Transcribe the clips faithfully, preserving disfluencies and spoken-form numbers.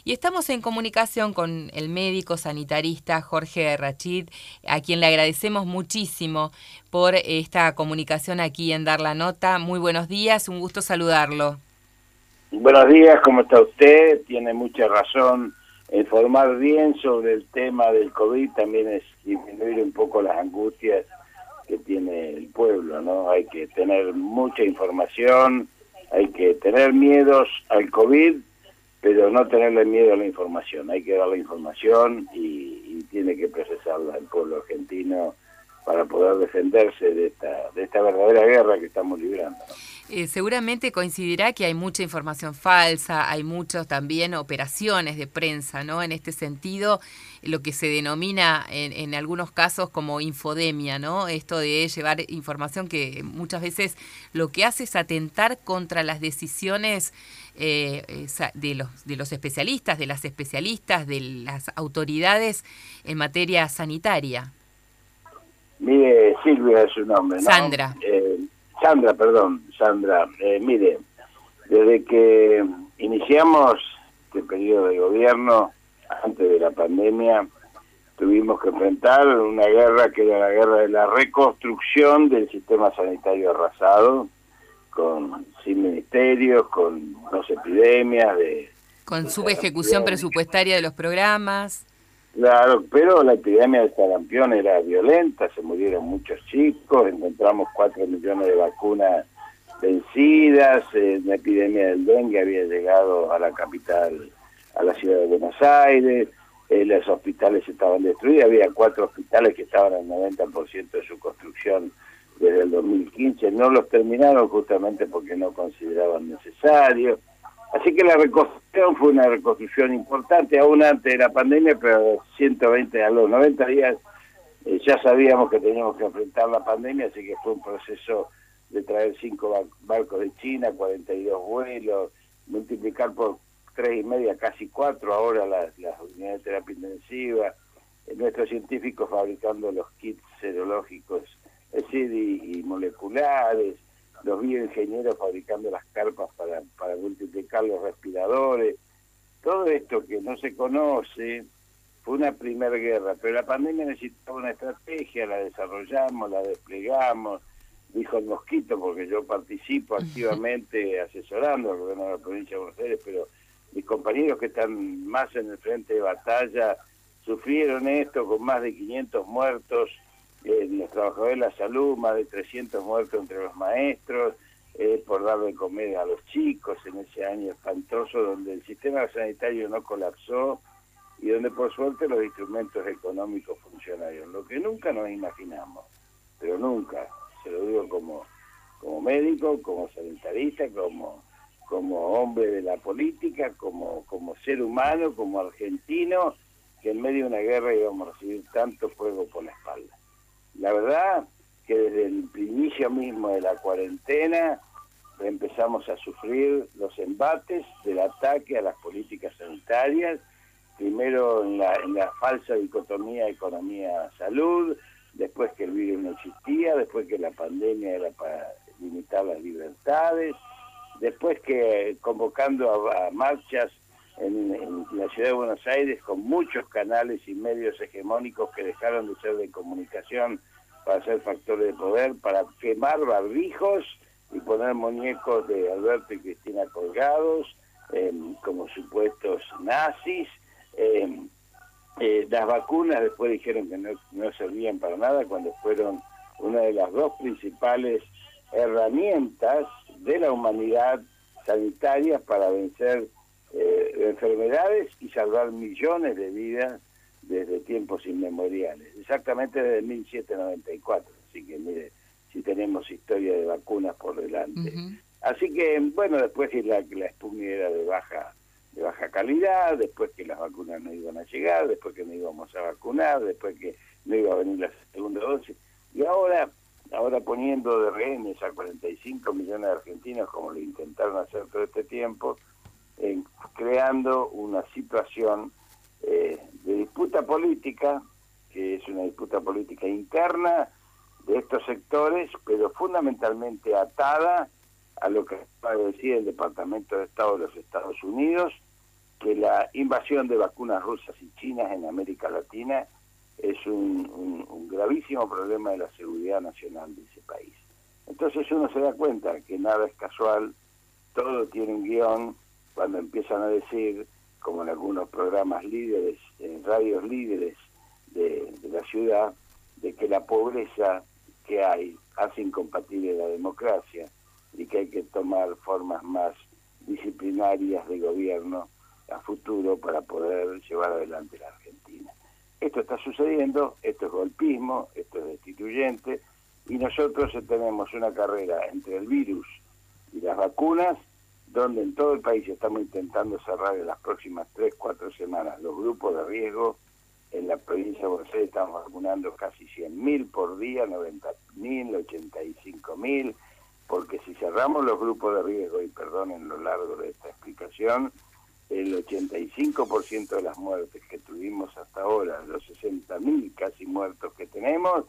Y estamos en comunicación con el médico sanitarista Jorge Rachid, a quien le agradecemos muchísimo por esta comunicación aquí en Dar la Nota. Muy buenos días, un gusto saludarlo. Buenos días, ¿cómo está usted? Tiene mucha razón. Informar bien sobre el tema del COVID también es disminuir un poco las angustias que tiene el pueblo, ¿no? Hay que tener mucha información, hay que tener miedos al COVID, pero no tenerle miedo a la información. Hay que dar la información y, y tiene que procesarla el pueblo argentino para poder defenderse de esta, de esta verdadera guerra que estamos librando, ¿no? Eh, seguramente coincidirá que hay mucha información falsa, hay muchas también operaciones de prensa, ¿no? En este sentido, lo que se denomina en, en algunos casos como infodemia, ¿no? Esto de llevar información que muchas veces lo que hace es atentar contra las decisiones eh, de los, de los especialistas, de las especialistas, de las autoridades en materia sanitaria. Mire, Silvia es su nombre, ¿no? Sandra. Eh, Sandra, perdón, Sandra. Eh, mire, desde que iniciamos este periodo de gobierno, antes de la pandemia, tuvimos que enfrentar una guerra que era la guerra de la reconstrucción del sistema sanitario arrasado, con sin ministerios, con dos epidemias de... Con de subejecución presupuestaria de los programas. Claro, pero la epidemia de sarampión era violenta, se murieron muchos chicos, encontramos cuatro millones de vacunas vencidas, eh, la epidemia del dengue había llegado a la capital, a la ciudad de Buenos Aires, eh, los hospitales estaban destruidos, había cuatro hospitales que estaban al noventa por ciento de su construcción desde el dos mil quince, no los terminaron justamente porque no consideraban necesario. Así que la reconstrucción fue una reconstrucción importante, aún antes de la pandemia, pero ciento veinte, a los noventa días eh, ya sabíamos que teníamos que enfrentar la pandemia, así que fue un proceso de traer cinco barcos de China, cuarenta y dos vuelos, multiplicar por tres y media, casi cuatro ahora las, las unidades de terapia intensiva, eh, nuestros científicos fabricando los kits serológicos, es decir, y, y moleculares, los bioingenieros fabricando las carpas para, para multiplicar los respiradores. Todo esto que no se conoce fue una primera guerra, pero la pandemia necesitaba una estrategia, la desarrollamos, la desplegamos, dijo el Mosquito, porque yo participo activamente asesorando al gobierno de la provincia de Buenos Aires, pero mis compañeros que están más en el frente de batalla sufrieron esto con más de quinientos muertos, Eh, los trabajadores de la salud, más de trescientos muertos entre los maestros, eh, por darle de comer a los chicos en ese año espantoso donde el sistema sanitario no colapsó y donde por suerte los instrumentos económicos funcionaron, lo que nunca nos imaginamos, pero nunca, se lo digo como, como médico, como sanitarista, como, como hombre de la política, como, como ser humano, como argentino, que en medio de una guerra íbamos a recibir tanto fuego por la espalda. La verdad que desde el inicio mismo de la cuarentena empezamos a sufrir los embates del ataque a las políticas sanitarias, primero en la, en la falsa dicotomía economía-salud, después que el virus no existía, después que la pandemia era para limitar las libertades, después que convocando a, a marchas en, en la ciudad de Buenos Aires con muchos canales y medios hegemónicos que dejaron de ser de comunicación para ser factores de poder, para quemar barbijos y poner muñecos de Alberto y Cristina colgados eh, como supuestos nazis. Eh, eh, las vacunas después dijeron que no, no servían para nada cuando fueron una de las dos principales herramientas de la humanidad sanitarias para vencer Eh, enfermedades y salvar millones de vidas desde tiempos inmemoriales, exactamente desde mil setecientos noventa y cuatro, así que mire, si tenemos historia de vacunas por delante. Uh-huh. Así que, bueno, después que la, la Sputnik era de baja, de baja calidad, después que las vacunas no iban a llegar, después que no íbamos a vacunar, después que no iba a venir la segunda dosis, y ahora, ahora poniendo de rehenes a cuarenta y cinco millones de argentinos, como lo intentaron hacer todo este tiempo, Eh, creando una situación eh, de disputa política, que es una disputa política interna de estos sectores, pero fundamentalmente atada a lo que acaba de decir el Departamento de Estado de los Estados Unidos, que la invasión de vacunas rusas y chinas en América Latina es un, un, un gravísimo problema de la seguridad nacional de ese país. Entonces uno se da cuenta que nada es casual, todo tiene un guión, cuando empiezan a decir, como en algunos programas líderes, en radios líderes de, de la ciudad, de que la pobreza que hay hace incompatible la democracia y que hay que tomar formas más disciplinarias de gobierno a futuro para poder llevar adelante la Argentina. Esto está sucediendo, esto es golpismo, esto es destituyente, y nosotros tenemos una carrera entre el virus y las vacunas, donde en todo el país estamos intentando cerrar en las próximas tres, cuatro semanas los grupos de riesgo. En la provincia de Buenos Aires estamos vacunando casi cien mil por día, noventa mil, ochenta y cinco mil, porque si cerramos los grupos de riesgo, y perdonen lo largo de esta explicación, el ochenta y cinco por ciento de las muertes que tuvimos hasta ahora, los sesenta mil casi muertos que tenemos,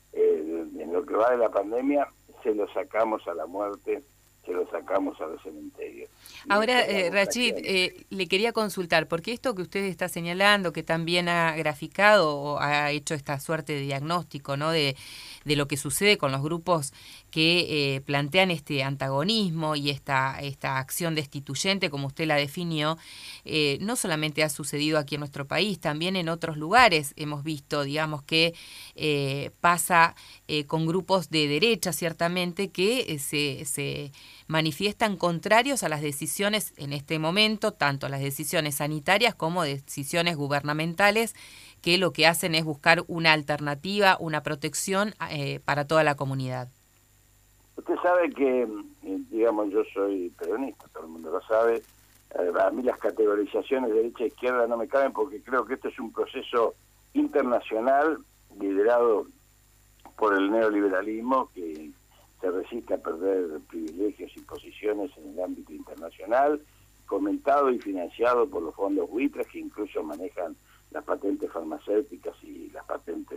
eh, en lo que va de la pandemia, se lo sacamos a la muerte, se lo sacamos a los cementerios. Ahora, eh, Rachid, eh, le quería consultar, porque esto que usted está señalando, que también ha graficado o ha hecho esta suerte de diagnóstico, ¿no?, de, de lo que sucede con los grupos que eh, plantean este antagonismo y esta, esta acción destituyente, como usted la definió, eh, no solamente ha sucedido aquí en nuestro país, también en otros lugares hemos visto, digamos, que eh, pasa eh, con grupos de derecha, ciertamente, que eh, se, se manifiestan contrarios a las decisiones en este momento, tanto las decisiones sanitarias como decisiones gubernamentales, que lo que hacen es buscar una alternativa, una protección eh, para toda la comunidad. Usted sabe que, digamos, yo soy peronista, todo el mundo lo sabe. A mí las categorizaciones de derecha e izquierda no me caben, porque creo que esto es un proceso internacional liderado por el neoliberalismo que se resiste a perder privilegios y posiciones en el ámbito internacional, fomentado y financiado por los fondos buitres que incluso manejan las patentes farmacéuticas y las patentes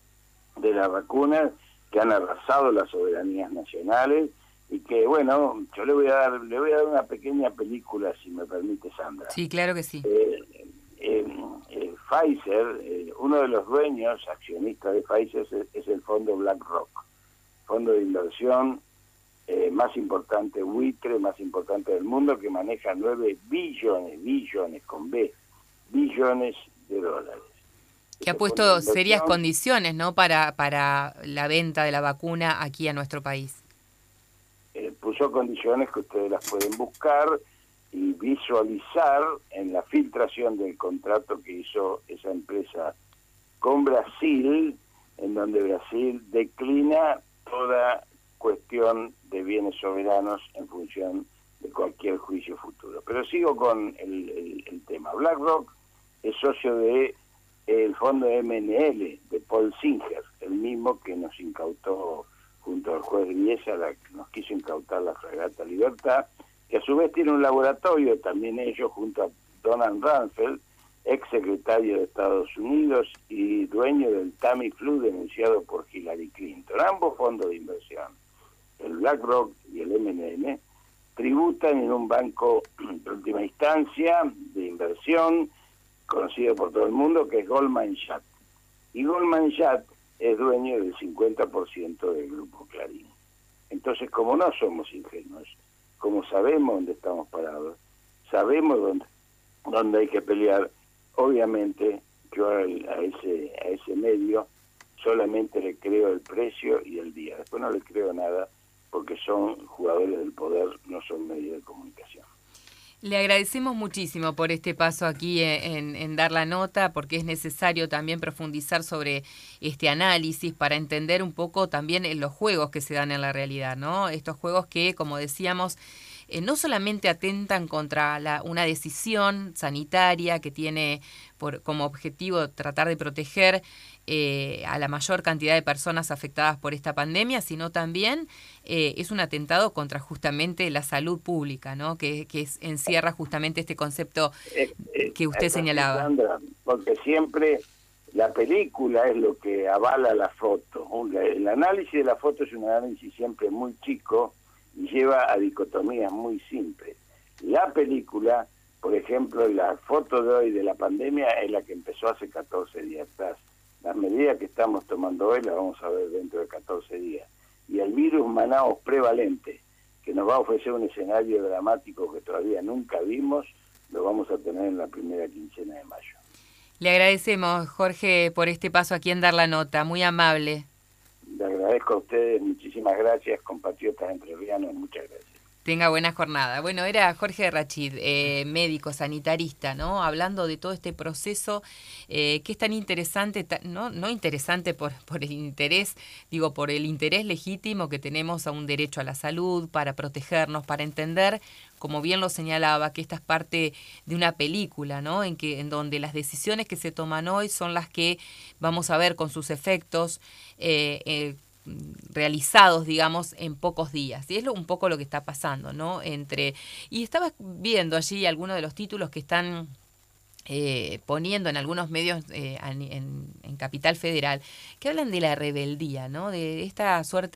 de las vacunas, que han arrasado las soberanías nacionales y que, bueno, yo le voy a dar le voy a dar una pequeña película, si me permite, Sandra. Sí, claro que sí. Eh, eh, eh, Pfizer, eh, uno de los dueños, accionistas de Pfizer, es, es el fondo BlackRock, fondo de inversión eh, más importante, buitre, más importante del mundo, que maneja nueve billones, billones con B, billones de dólares. Que ha puesto serias condiciones, ¿no?, para, para la venta de la vacuna aquí a nuestro país. Eh, puso condiciones que ustedes las pueden buscar y visualizar en la filtración del contrato que hizo esa empresa con Brasil, en donde Brasil declina toda cuestión de bienes soberanos en función de cualquier juicio futuro. Pero sigo con el, el, el tema. BlackRock es socio de el fondo M N L de Paul Singer, el mismo que nos incautó junto al juez Griesa, la que nos quiso incautar la Fragata Libertad, que a su vez tiene un laboratorio, también ellos, junto a Donald Rumsfeld, ex secretario de Estados Unidos y dueño del Tamiflu denunciado por Hillary Clinton. Ambos fondos de inversión, el BlackRock y el M N L, tributan en un banco de última instancia de inversión conocido por todo el mundo, que es Goldman Sachs. Y Goldman Sachs es dueño del cincuenta por ciento del grupo Clarín. Entonces, como no somos ingenuos, como sabemos dónde estamos parados, sabemos dónde, dónde hay que pelear, obviamente yo a, a ese a ese medio solamente le creo el precio y el día. Después no le creo nada, porque son jugadores del poder, no son medios de comunicación. Le agradecemos muchísimo por este paso aquí en, en dar la nota, porque es necesario también profundizar sobre este análisis para entender un poco también los juegos que se dan en la realidad, ¿no? Estos juegos que, como decíamos, eh, no solamente atentan contra la, una decisión sanitaria que tiene por, como objetivo tratar de proteger eh, a la mayor cantidad de personas afectadas por esta pandemia, sino también eh, es un atentado contra justamente la salud pública, ¿no?, que, que es, encierra justamente este concepto eh, eh, que usted señalaba. Sandra, porque siempre la película es lo que avala la foto. El análisis de la foto es un análisis siempre muy chico y lleva a dicotomías muy simples. La película Por ejemplo, la foto de hoy de la pandemia es la que empezó hace catorce días atrás. Las medidas que estamos tomando hoy las vamos a ver dentro de catorce días. Y el virus Manaos prevalente, que nos va a ofrecer un escenario dramático que todavía nunca vimos, lo vamos a tener en la primera quincena de mayo. Le agradecemos, Jorge, por este paso aquí en Dar la Nota, muy amable. Le agradezco a ustedes, muchísimas gracias, compatriotas entrerrianos, muchas gracias. Tenga buena jornada. Bueno, era Jorge Rachid, eh, médico, sanitarista, ¿no? Hablando de todo este proceso eh, que es tan interesante, tan, no, no interesante por, por el interés, digo, por el interés legítimo que tenemos a un derecho a la salud, para protegernos, para entender, como bien lo señalaba, que esta es parte de una película, ¿no? En que, en donde las decisiones que se toman hoy son las que vamos a ver con sus efectos, eh, eh, realizados, digamos, en pocos días. Y es lo, un poco lo que está pasando, ¿no? Entre y estaba viendo allí algunos de los títulos que están eh, poniendo en algunos medios eh, en, en Capital Federal, que hablan de la rebeldía, ¿no? De esta suerte